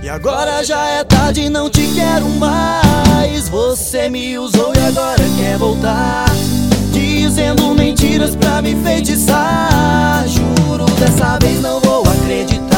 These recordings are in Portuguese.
agora já é tarde, não te quero mais. Você me usou e agora quer voltar, dizendo mentiras pra me enfeitiçar. Juro, dessa vez não vou acreditar.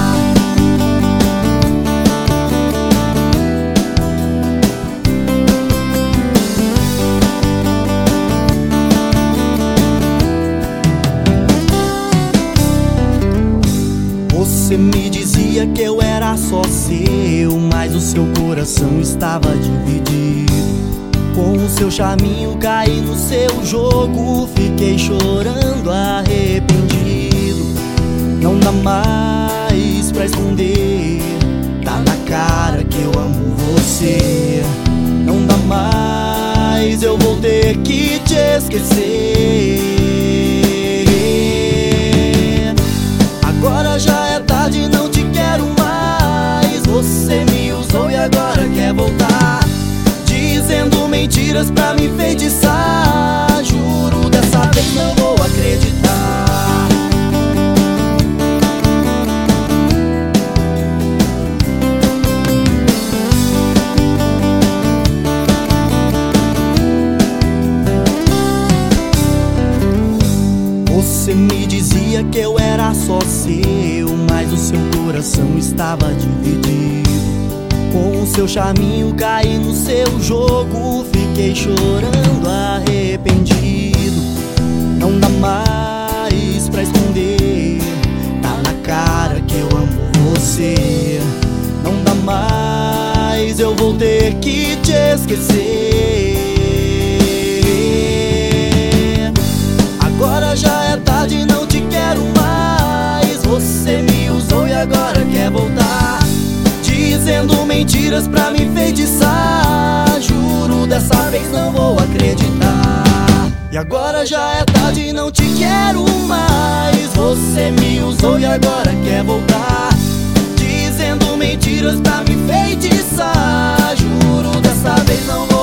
Você me dizia que eu era só seu, mas o seu coração estava dividido. Com o seu charminho caí no seu jogo, fiquei chorando arrependido. Não dá mais pra esconder, tá na cara que eu amo você. Não dá mais, eu vou ter que te esquecer. Agora já é tarde, não te quero mais. Você me usou e agora quer voltar, dizendo mentiras pra me enfeitiçar. Juro, dessa vez não vou acreditar. Você me dizia que eu era só seu, mas o seu coração estava dividido. Com o seu charminho caí no seu jogo, fiquei chorando arrependido. Não dá mais pra esconder, tá na cara que eu amo você. Não dá mais, eu vou ter que te esquecer. Agora já é tarde, não te quero mais. Você me usou e agora quer voltar, dizendo mentiras pra me enfeitiçar. Juro, dessa vez não vou acreditar. E agora já é tarde, não te quero mais. Você me usou e agora quer voltar, dizendo mentiras pra me enfeitiçar. Juro, dessa vez não vou